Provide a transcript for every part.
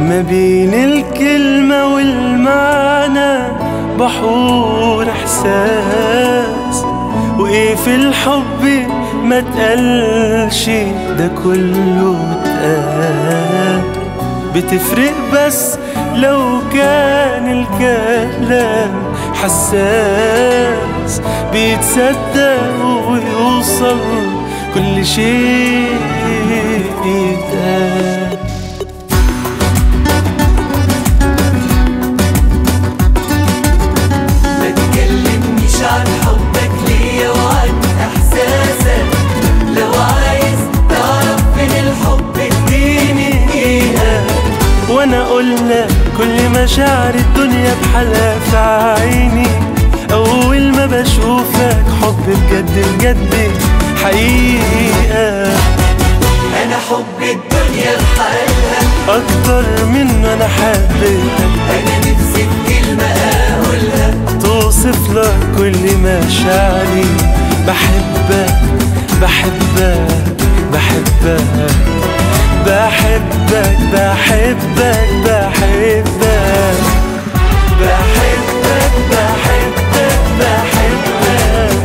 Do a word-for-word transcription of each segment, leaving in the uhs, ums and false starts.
ما بين الكلمة والمعنى بحور إحساس، وإيه في الحب ما تقلش ده كله اتقال. بتفرق بس لو كان الكلام حساس، بيتصدق ويوصل كل شيء يتقال. ما تكلمنيش عن حبك ليا وعن احساسك، لو عايز تعرف من الحب اديني دقيقة وانا اقولك كل مشاعر الدنيا بحالها في عيني. اول ما بشوفك حب بجد بجد حقيقة. انا حب الدنيا بحالها اكتر من انا حبيتك. انا نفسي بكلمة اقولها توصف لك كل مشاعري. بحبك بحبك بحبك بحبك بحبك بحبك بحبك بحبك بحبك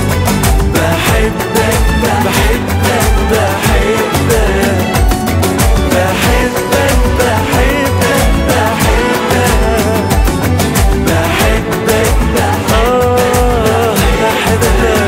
بحبك بحبك بحبك بحبك بحبك بحبك بحبك آه بحبك.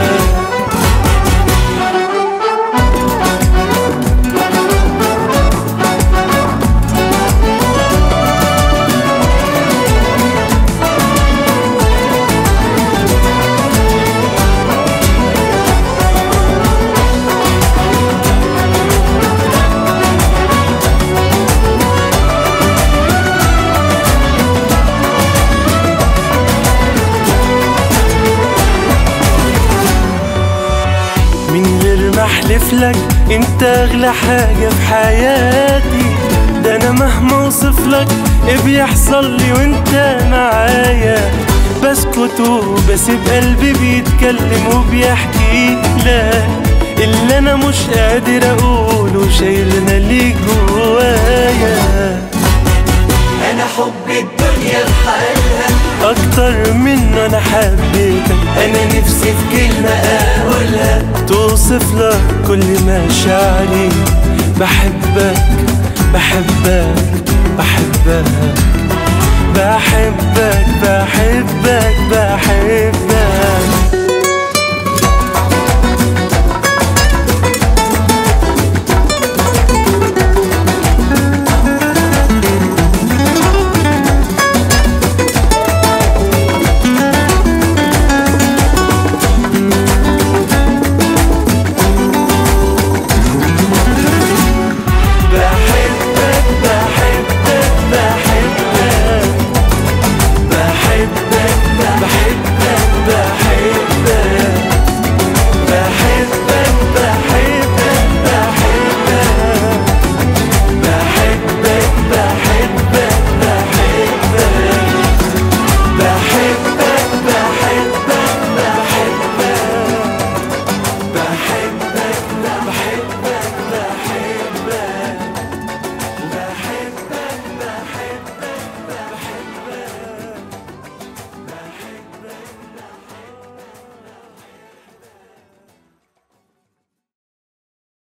من غير ما احلف لك انت اغلى حاجة في حياتي. ده انا مهما اوصف لك ايه بيحصل لي وانت معايا. بسكت وبسيب قلبي بيتكلم وبيحكي لك اللي انا مش قادر اقوله شايلنا ليك جوايا. انا حب الدنيا بحالها اكتر من انا حبيتك. انا نفسي في كلمة اقولها توصف لك كل مشاعري. بحبك بحبك بحبك